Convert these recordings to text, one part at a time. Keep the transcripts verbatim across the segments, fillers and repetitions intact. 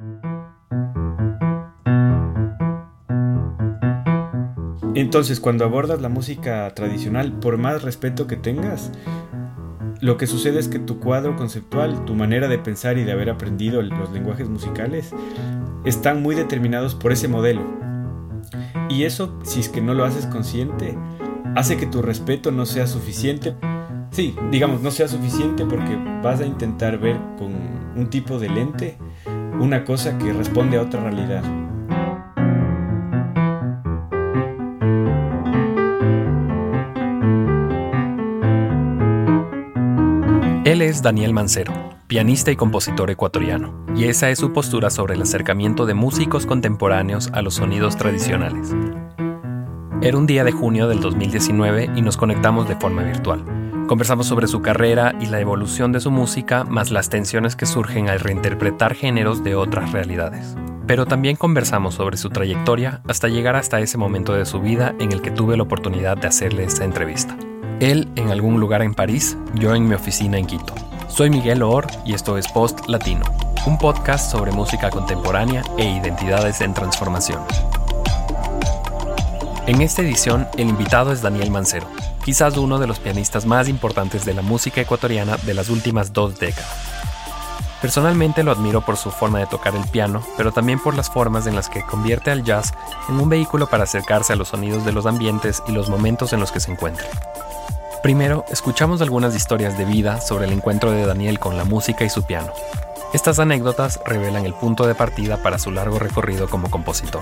Entonces, cuando abordas la música tradicional, por más respeto que tengas, lo que sucede es que tu cuadro conceptual, tu manera de pensar y de haber aprendido los lenguajes musicales, están muy determinados por ese modelo. Y eso, si es que no lo haces consciente, hace que tu respeto no sea suficiente. Sí, digamos, no sea suficiente porque vas a intentar ver con un tipo de lente una cosa que responde a otra realidad. Él es Daniel Mancero, pianista y compositor ecuatoriano, y esa es su postura sobre el acercamiento de músicos contemporáneos a los sonidos tradicionales. Era un día de junio del dos mil diecinueve y nos conectamos de forma virtual. Conversamos sobre su carrera y la evolución de su música, más las tensiones que surgen al reinterpretar géneros de otras realidades. Pero también conversamos sobre su trayectoria hasta llegar hasta ese momento de su vida en el que tuve la oportunidad de hacerle esta entrevista. Él en algún lugar en París, yo en mi oficina en Quito. Soy Miguel Oor y esto es Post Latino, un podcast sobre música contemporánea e identidades en transformación. En esta edición, el invitado es Daniel Mancero, quizás uno de los pianistas más importantes de la música ecuatoriana de las últimas dos décadas. Personalmente lo admiro por su forma de tocar el piano, pero también por las formas en las que convierte al jazz en un vehículo para acercarse a los sonidos de los ambientes y los momentos en los que se encuentra. Primero, escuchamos algunas historias de vida sobre el encuentro de Daniel con la música y su piano. Estas anécdotas revelan el punto de partida para su largo recorrido como compositor.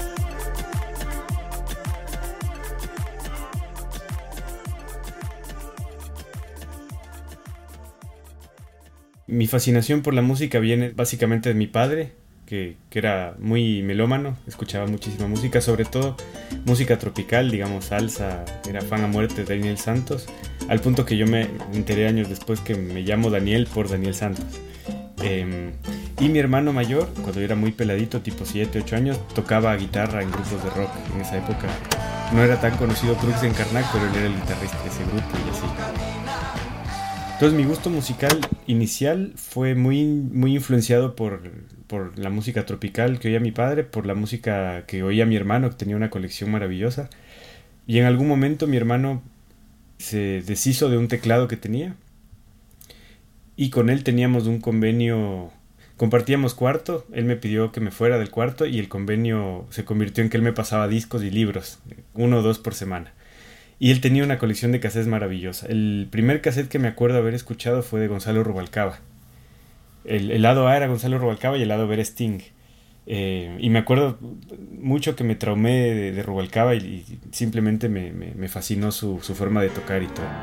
Mi fascinación por la música viene básicamente de mi padre, que, que era muy melómano, escuchaba muchísima música, sobre todo música tropical, digamos salsa, era fan a muerte de Daniel Santos, al punto que yo me enteré años después que me llamo Daniel por Daniel Santos. Eh, y mi hermano mayor, cuando yo era muy peladito, tipo siete, ocho años, tocaba guitarra en grupos de rock en esa época. No era tan conocido Crux en Karnak, pero él era el guitarrista de ese grupo y así. Entonces mi gusto musical inicial fue muy, muy influenciado por, por la música tropical que oía mi padre, por la música que oía mi hermano, que tenía una colección maravillosa. Y en algún momento mi hermano se deshizo de un teclado que tenía y con él teníamos un convenio, compartíamos cuarto, él me pidió que me fuera del cuarto y el convenio se convirtió en que él me pasaba discos y libros, uno o dos por semana. Y él tenía una colección de cassettes maravillosa. El primer cassette que me acuerdo haber escuchado fue de Gonzalo Rubalcaba. El, el lado A era Gonzalo Rubalcaba y el lado B era Sting. Eh, y me acuerdo mucho que me traumé de, de Rubalcaba y, y simplemente me, me, me fascinó su, su forma de tocar y todo.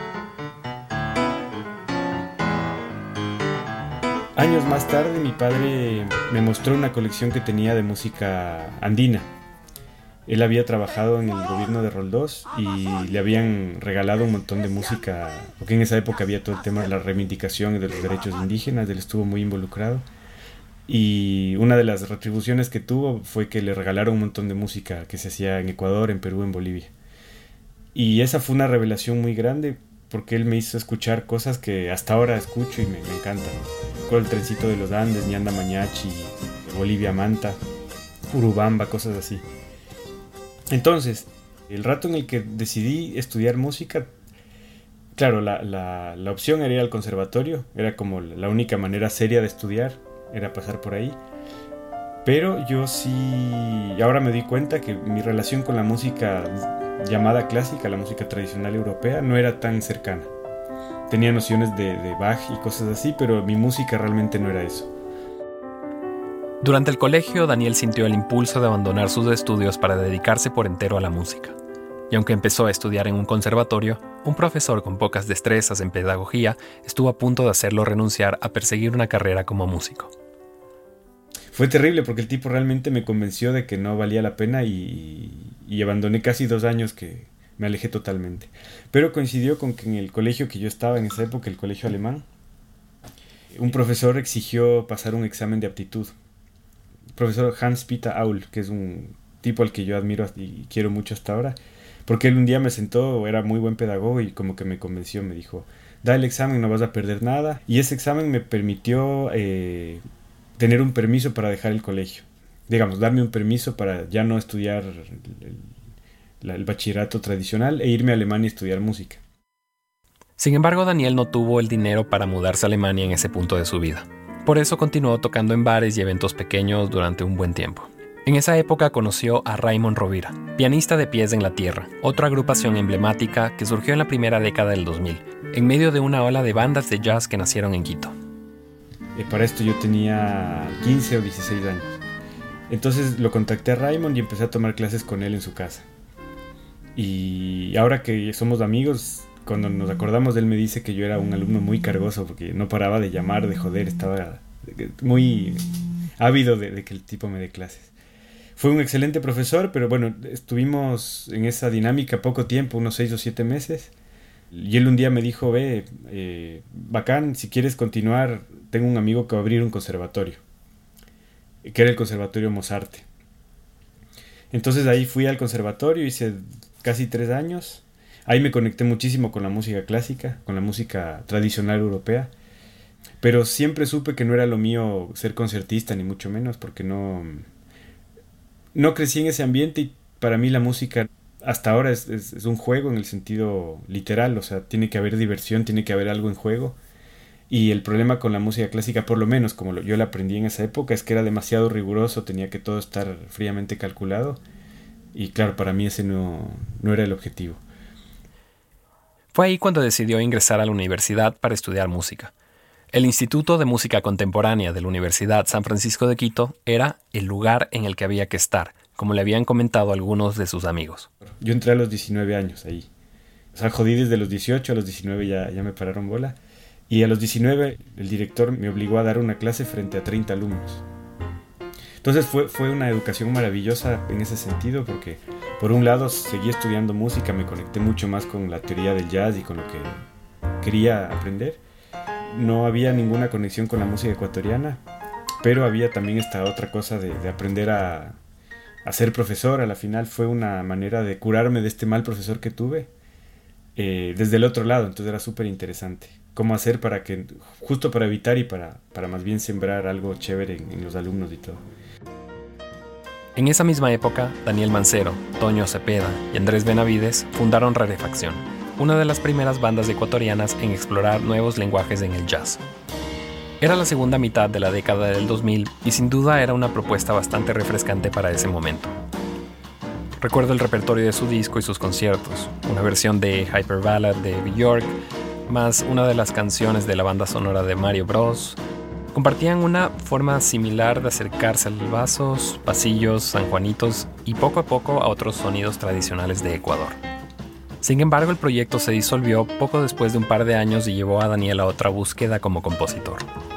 Años más tarde mi padre me mostró una colección que tenía de música andina. Él había trabajado en el gobierno de Roldós y le habían regalado un montón de música, porque en esa época había todo el tema de la reivindicación de los derechos indígenas, él estuvo muy involucrado. Y una de las retribuciones que tuvo fue que le regalaron un montón de música que se hacía en Ecuador, en Perú, en Bolivia. Y esa fue una revelación muy grande porque él me hizo escuchar cosas que hasta ahora escucho y me, me encantan. Con el Trencito de los Andes, Ñanda Mañachi, Bolivia Manta, Urubamba, cosas así. Entonces, el rato en el que decidí estudiar música, claro, la, la, la opción era ir al conservatorio, era como la única manera seria de estudiar, era pasar por ahí. Pero yo sí, ahora me di cuenta que mi relación con la música llamada clásica, la música tradicional europea, no era tan cercana. Tenía nociones de, de Bach y cosas así, pero mi música realmente no era eso. Durante el colegio, Daniel sintió el impulso de abandonar sus estudios para dedicarse por entero a la música. Y aunque empezó a estudiar en un conservatorio, un profesor con pocas destrezas en pedagogía estuvo a punto de hacerlo renunciar a perseguir una carrera como músico. Fue terrible porque el tipo realmente me convenció de que no valía la pena y, y abandoné casi dos años que me alejé totalmente. Pero coincidió con que en el colegio que yo estaba en esa época, el colegio alemán, un profesor exigió pasar un examen de aptitud. El profesor Hans-Peter Aul, que es un tipo al que yo admiro y quiero mucho hasta ahora, porque él un día me sentó, era muy buen pedagogo y como que me convenció, me dijo, da el examen, no vas a perder nada. Y ese examen me permitió... Eh, tener un permiso para dejar el colegio. Digamos, darme un permiso para ya no estudiar el, el, el bachillerato tradicional e irme a Alemania a estudiar música. Sin embargo, Daniel no tuvo el dinero para mudarse a Alemania en ese punto de su vida. Por eso continuó tocando en bares y eventos pequeños durante un buen tiempo. En esa época conoció a Raymond Rovira, pianista de Pies en la Tierra, otra agrupación emblemática que surgió en la primera década del dos mil, en medio de una ola de bandas de jazz que nacieron en Quito. Eh, para esto yo tenía quince o dieciséis años. Entonces lo contacté a Raymond y empecé a tomar clases con él en su casa. Y ahora que somos amigos, cuando nos acordamos de él me dice que yo era un alumno muy cargoso porque no paraba de llamar, de joder, estaba muy ávido de, de que el tipo me dé clases. Fue un excelente profesor, pero bueno, estuvimos en esa dinámica poco tiempo, unos seis o siete meses. Y él un día me dijo, ve, eh, bacán, si quieres continuar, tengo un amigo que va a abrir un conservatorio, que era el Conservatorio Mozarte. Entonces ahí fui al conservatorio, hice casi tres años. Ahí me conecté muchísimo con la música clásica, con la música tradicional europea. Pero siempre supe que no era lo mío ser concertista, ni mucho menos, porque no... No crecí en ese ambiente y para mí la música hasta ahora es, es, es un juego en el sentido literal, o sea, tiene que haber diversión, tiene que haber algo en juego. Y el problema con la música clásica, por lo menos como lo, yo la aprendí en esa época, es que era demasiado riguroso, tenía que todo estar fríamente calculado. Y claro, para mí ese no, no era el objetivo. Fue ahí cuando decidió ingresar a la universidad para estudiar música. El Instituto de Música Contemporánea de la Universidad San Francisco de Quito era el lugar en el que había que estar, como le habían comentado algunos de sus amigos. Yo entré a los diecinueve años ahí. O sea, jodí desde los dieciocho, a los diecinueve ya, ya me pararon bola. Y a los diecinueve el director me obligó a dar una clase frente a treinta alumnos. Entonces fue, fue una educación maravillosa en ese sentido porque por un lado seguí estudiando música, me conecté mucho más con la teoría del jazz y con lo que quería aprender. No había ninguna conexión con la música ecuatoriana, pero había también esta otra cosa de, de aprender a, a ser profesor. A la final fue una manera de curarme de este mal profesor que tuve eh, desde el otro lado, entonces era súper interesante. Cómo hacer para que, justo para evitar y para, para más bien sembrar algo chévere en, en los alumnos y todo. En esa misma época, Daniel Mancero, Toño Cepeda y Andrés Benavides fundaron Rarefacción, una de las primeras bandas ecuatorianas en explorar nuevos lenguajes en el jazz. Era la segunda mitad de la década del dos mil y sin duda era una propuesta bastante refrescante para ese momento. Recuerdo el repertorio de su disco y sus conciertos, una versión de Hyper Ballad de Björk, más una de las canciones de la banda sonora de Mario Bros. Compartían una forma similar de acercarse a los vasos, pasillos, sanjuanitos y poco a poco a otros sonidos tradicionales de Ecuador. Sin embargo, el proyecto se disolvió poco después de un par de años y llevó a Daniel a otra búsqueda como compositor.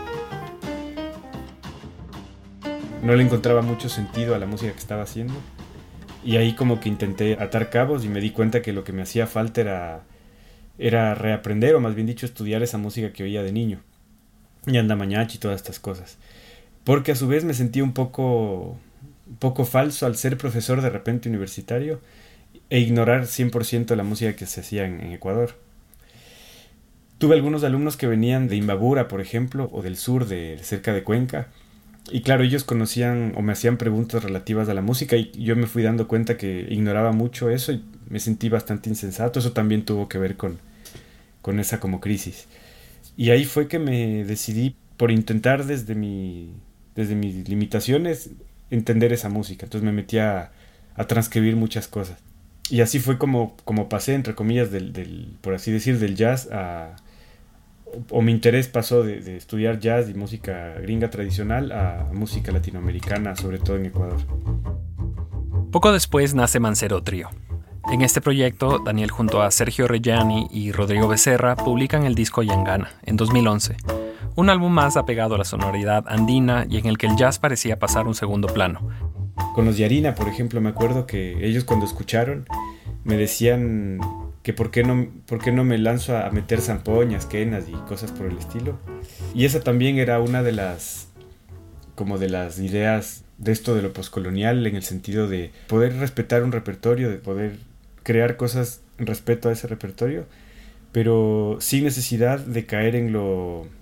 No le encontraba mucho sentido a la música que estaba haciendo y ahí como que intenté atar cabos y me di cuenta que lo que me hacía falta era, era reaprender o más bien dicho estudiar esa música que oía de niño. Yanda Mañachi y todas estas cosas. Porque a su vez me sentí un poco, un poco falso al ser profesor de repente universitario e ignorar cien por ciento la música que se hacía en, en Ecuador. Tuve algunos alumnos que venían de Imbabura, por ejemplo, o del sur, de cerca de Cuenca. Y claro, ellos conocían o me hacían preguntas relativas a la música y yo me fui dando cuenta que ignoraba mucho eso y me sentí bastante insensato. Eso también tuvo que ver con, con esa como crisis. Y ahí fue que me decidí por intentar desde, mi, desde mis limitaciones entender esa música. Entonces me metí a, a transcribir muchas cosas. Y así fue como, como pasé, entre comillas, del, del, por así decir, del jazz a... O, o mi interés pasó de, de estudiar jazz y música gringa tradicional a música latinoamericana, sobre todo en Ecuador. Poco después nace Mancero Trío. En este proyecto, Daniel junto a Sergio Reggiani y Rodrigo Becerra publican el disco Yangana en dos mil once, un álbum más apegado a la sonoridad andina y en el que el jazz parecía pasar un segundo plano. Con los Yarina, por ejemplo, me acuerdo que ellos cuando escucharon me decían que por qué no, por qué no me lanzo a meter zampoñas, quenas y cosas por el estilo. Y esa también era una de las, como de las ideas de esto de lo poscolonial, en el sentido de poder respetar un repertorio, de poder crear cosas en respeto a ese repertorio, pero sin necesidad de caer en lo,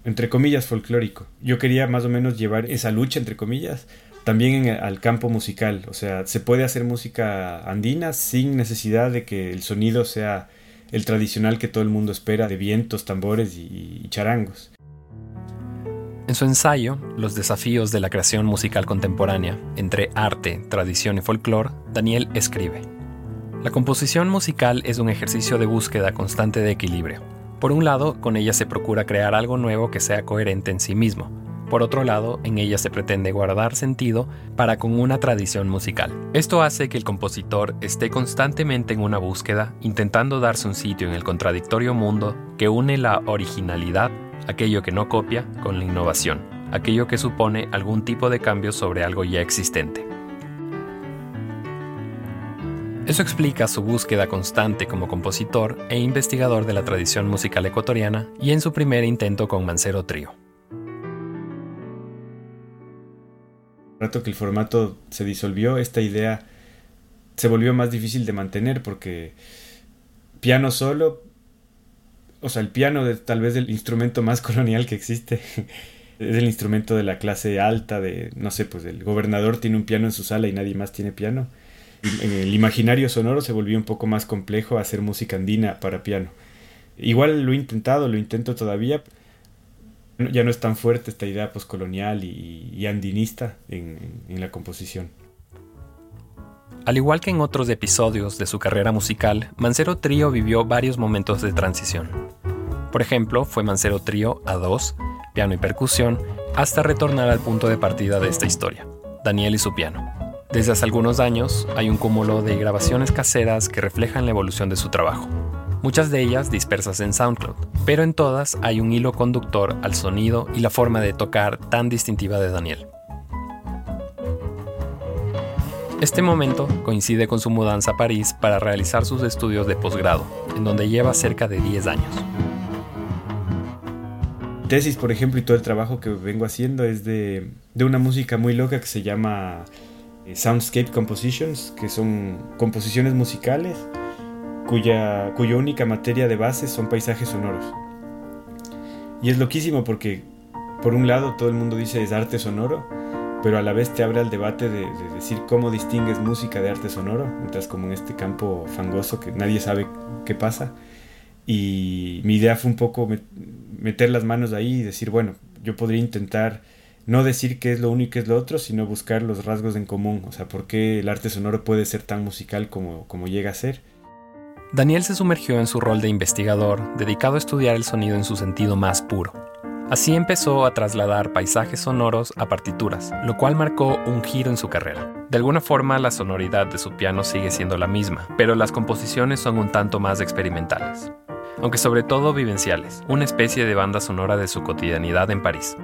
entre comillas, folclórico. Yo quería más o menos llevar esa lucha, entre comillas, también en, al campo musical. O sea, se puede hacer música andina sin necesidad de que el sonido sea el tradicional que todo el mundo espera, de vientos, tambores y, y charangos. En su ensayo, Los desafíos de la creación musical contemporánea, entre arte, tradición y folclore, Daniel escribe: la composición musical es un ejercicio de búsqueda constante de equilibrio. Por un lado, con ella se procura crear algo nuevo que sea coherente en sí mismo. Por otro lado, en ella se pretende guardar sentido para con una tradición musical. Esto hace que el compositor esté constantemente en una búsqueda, intentando darse un sitio en el contradictorio mundo que une la originalidad, aquello que no copia, con la innovación, aquello que supone algún tipo de cambio sobre algo ya existente. Eso explica su búsqueda constante como compositor e investigador de la tradición musical ecuatoriana y en su primer intento con Mancero Trío. Rato que el formato se disolvió, esta idea se volvió más difícil de mantener porque piano solo, o sea, el piano es tal vez el instrumento más colonial que existe. Es el instrumento de la clase alta, de, no sé, pues el gobernador tiene un piano en su sala y nadie más tiene piano. En el imaginario sonoro se volvió un poco más complejo hacer música andina para piano. Igual lo he intentado, lo intento todavía. Ya no es tan fuerte esta idea poscolonial y, y andinista en, en la composición. Al igual que en otros episodios de su carrera musical, Mancero Trío vivió varios momentos de transición. Por ejemplo, fue Mancero Trío a dos, piano y percusión, hasta retornar al punto de partida de esta historia, Daniel y su piano. Desde hace algunos años hay un cúmulo de grabaciones caseras que reflejan la evolución de su trabajo, muchas de ellas dispersas en SoundCloud, pero en todas hay un hilo conductor al sonido y la forma de tocar tan distintiva de Daniel. Este momento coincide con su mudanza a París para realizar sus estudios de posgrado, en donde lleva cerca de diez años. Tesis, por ejemplo, y todo el trabajo que vengo haciendo es de, de una música muy loca que se llama Soundscape Compositions, que son composiciones musicales cuya, cuya única materia de base son paisajes sonoros. Y es loquísimo porque, por un lado, todo el mundo dice es arte sonoro, pero a la vez te abre al debate de, de decir cómo distingues música de arte sonoro, mientras como en este campo fangoso que nadie sabe qué pasa. Y mi idea fue un poco met- meter las manos ahí y decir, bueno, yo podría intentar no decir qué es lo uno y qué es lo otro, sino buscar los rasgos en común. O sea, por qué el arte sonoro puede ser tan musical como, como llega a ser. Daniel se sumergió en su rol de investigador, dedicado a estudiar el sonido en su sentido más puro. Así empezó a trasladar paisajes sonoros a partituras, lo cual marcó un giro en su carrera. De alguna forma, la sonoridad de su piano sigue siendo la misma, pero las composiciones son un tanto más experimentales, aunque sobre todo vivenciales, una especie de banda sonora de su cotidianidad en París.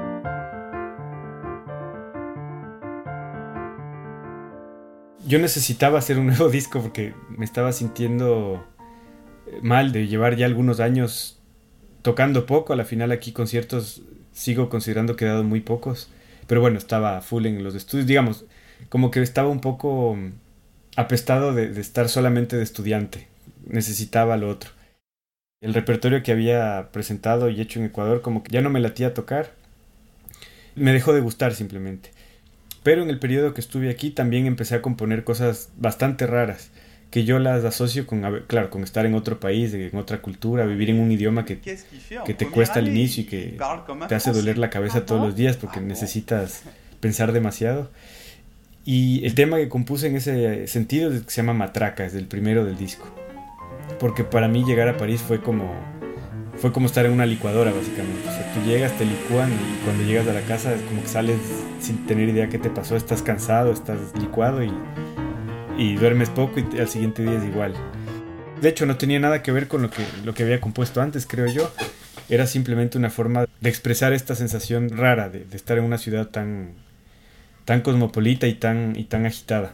Yo necesitaba hacer un nuevo disco porque me estaba sintiendo mal de llevar ya algunos años tocando poco. A la final aquí conciertos sigo considerando que he dado muy pocos, pero bueno, estaba full en los estudios, digamos, como que estaba un poco apestado de, de estar solamente de estudiante, necesitaba lo otro. El repertorio que había presentado y hecho en Ecuador como que ya no me latía tocar, me dejó de gustar simplemente. Pero en el periodo que estuve aquí también empecé a componer cosas bastante raras, que yo las asocio con, claro, con estar en otro país, en otra cultura, vivir en un idioma que, que te cuesta al inicio y que te hace doler la cabeza todos los días porque necesitas pensar demasiado. Y el tema que compuse en ese sentido se llama Matraca, es el primero del disco. Porque para mí llegar a París fue como, fue como estar en una licuadora básicamente. O sea, tú llegas, te licúan y cuando llegas a la casa es como que sales sin tener idea qué te pasó. Estás cansado, estás licuado y, y duermes poco y al siguiente día es igual. De hecho, no tenía nada que ver con lo que, lo que había compuesto antes, creo yo. Era simplemente una forma de expresar esta sensación rara de, de estar en una ciudad tan, tan cosmopolita y tan, y tan agitada.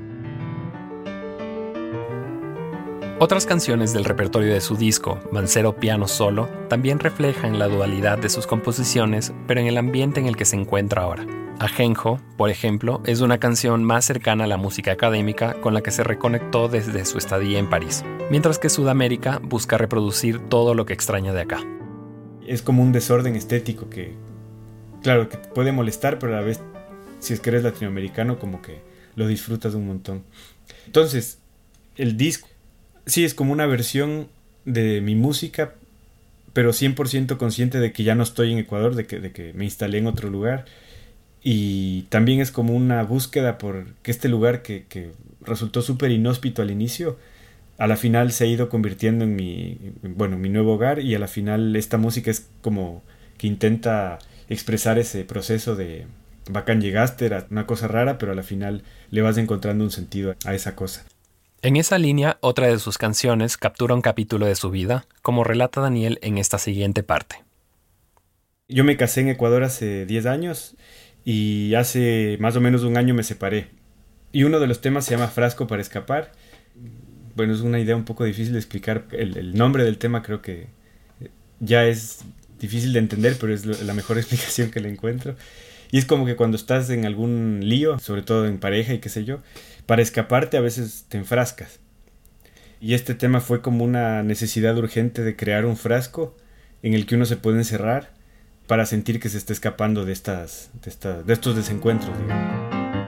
Otras canciones del repertorio de su disco, Mancero Piano Solo, también reflejan la dualidad de sus composiciones, pero en el ambiente en el que se encuentra ahora. Ajenjo, por ejemplo, es una canción más cercana a la música académica con la que se reconectó desde su estadía en París, mientras que Sudamérica busca reproducir todo lo que extraña de acá. es como un desorden estético que, claro, que te puede molestar, pero a la vez, si es que eres latinoamericano, como que lo disfrutas un montón. Entonces, el disco sí es como una versión de mi música, pero cien por ciento consciente de que ya no estoy en Ecuador, de que, de que me instalé en otro lugar. Y también es como una búsqueda por que este lugar que, que resultó súper inhóspito al inicio, a la final se ha ido convirtiendo en mi, bueno, mi nuevo hogar, y a la final esta música es como que intenta expresar ese proceso de bacán, llegaste, era una cosa rara, pero a la final le vas encontrando un sentido a esa cosa. En esa línea, otra de sus canciones captura un capítulo de su vida, como relata Daniel en esta siguiente parte. Yo me casé en Ecuador hace diez años y hace más o menos un año me separé. Y uno de los temas se llama Frasco para escapar. Bueno, es una idea un poco difícil de explicar. El, el nombre del tema creo que ya es difícil de entender, pero es la mejor explicación que le encuentro. Y es como que cuando estás en algún lío, sobre todo en pareja y qué sé yo, para escaparte a veces te enfrascas. Y este tema fue como una necesidad urgente de crear un frasco en el que uno se puede encerrar para sentir que se está escapando de, estas, de, esta, de estos desencuentros, digamos.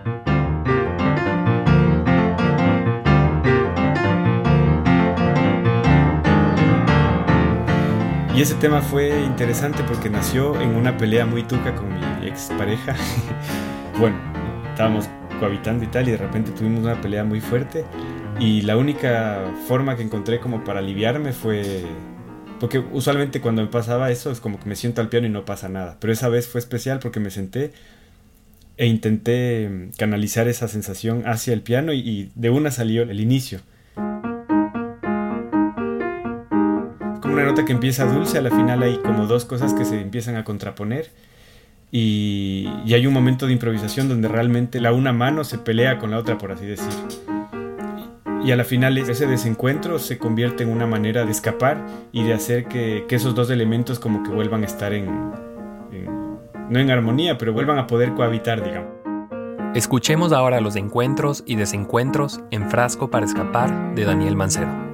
Y ese tema fue interesante porque nació en una pelea muy tuca con mi expareja. Bueno, estábamos cohabitando y tal, y de repente tuvimos una pelea muy fuerte. Y la única forma que encontré como para aliviarme fue... Porque usualmente cuando me pasaba eso es como que me siento al piano y no pasa nada. Pero esa vez fue especial porque me senté e intenté canalizar esa sensación hacia el piano y, y de una salió el inicio. Una nota que empieza dulce, a la final hay como dos cosas que se empiezan a contraponer y, y hay un momento de improvisación donde realmente la una mano se pelea con la otra, por así decir, y a la final ese desencuentro se convierte en una manera de escapar y de hacer que, que esos dos elementos como que vuelvan a estar en, en no en armonía, pero vuelvan a poder cohabitar, digamos. Escuchemos ahora los encuentros y desencuentros en Frasco para escapar de Daniel Mancero.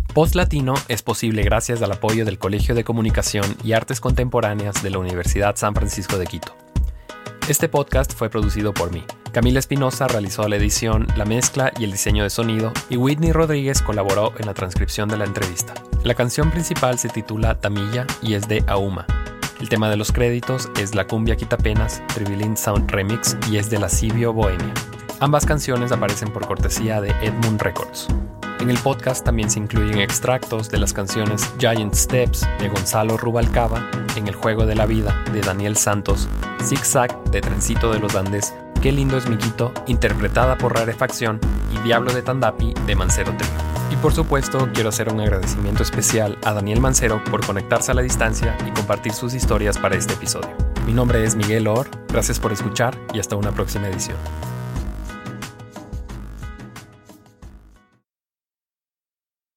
Post Latino es posible gracias al apoyo del Colegio de Comunicación y Artes Contemporáneas de la Universidad San Francisco de Quito. Este podcast fue producido por mí. Camila Espinosa realizó la edición, la mezcla y el diseño de sonido, y Whitney Rodríguez colaboró en la transcripción de la entrevista. La canción principal se titula Tamilla y es de Auma. El tema de los créditos es La Cumbia Quitapenas, Tribilín Sound Remix, y es de Lascivio Bohemia. Ambas canciones aparecen por cortesía de Edmund Records. En el podcast también se incluyen extractos de las canciones Giant Steps de Gonzalo Rubalcaba, En el Juego de la Vida de Daniel Santos, Zig Zag de Trencito de los Andes, Qué lindo es mi Quito, interpretada por Rarefacción, y Diablo de Tandapi de Mancero Trío. Y por supuesto quiero hacer un agradecimiento especial a Daniel Mancero por conectarse a la distancia y compartir sus historias para este episodio. Mi nombre es Miguel Or, gracias por escuchar y hasta una próxima edición.